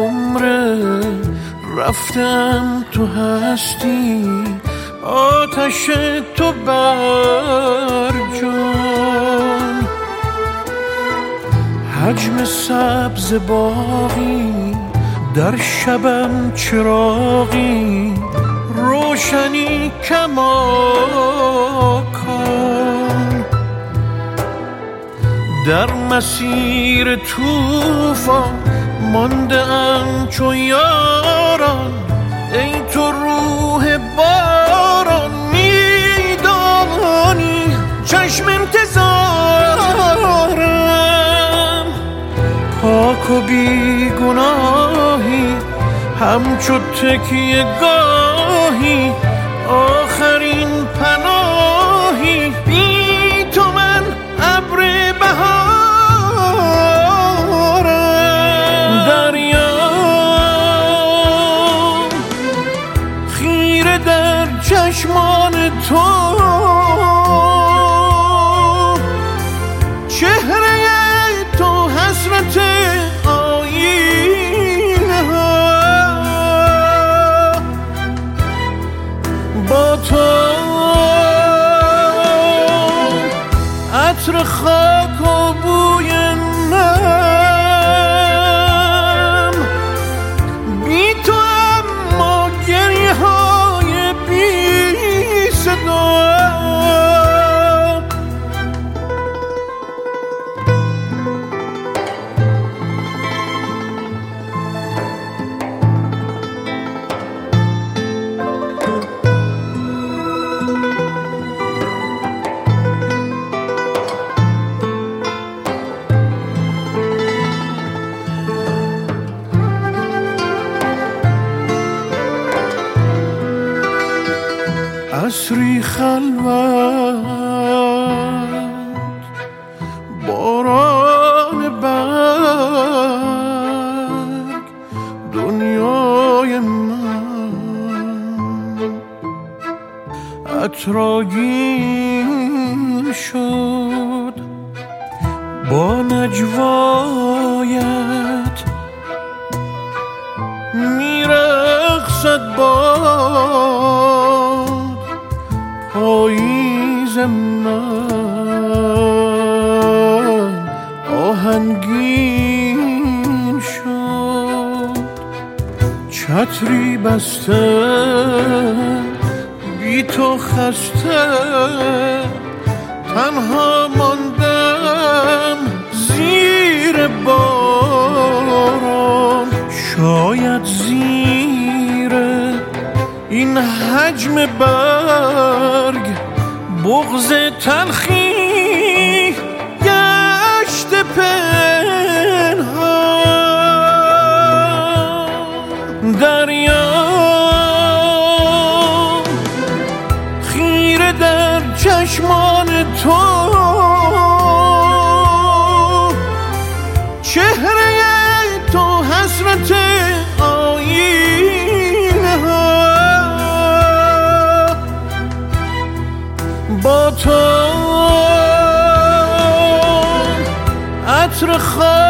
عمره رفتم تو هستی، آتش تو بر جان. حجم سبز باغی در شبم چراغی، روشنی کماکان. در مسیر طوفان مانده ام چو یاران، ای تو روح باران. میدانی چشم انتظارم، پاک و بیگناهی همچو تکیه گاهی، آخرین پناهی. بی تو من ابر بهارم. دریام خیره در چشمان تو، چهره تو حسرت آینه ها. با تو عطر خاک و بوی نم، بی تو اما گریه های بی صدا. عصری خلوت، باران برگ، دنیای من عطرآگین شد با نجوایت. میرقصد باد پاییز من، آهنگین شد چتری بسته. بی تو خسته تنها ماندم زیر باران. شاید زیر این حجم برگ بغض تلخی گشت پنهان. دریام خیره در چشمان تو، چهره تو حسرت آینه ها. با تو عطر خاک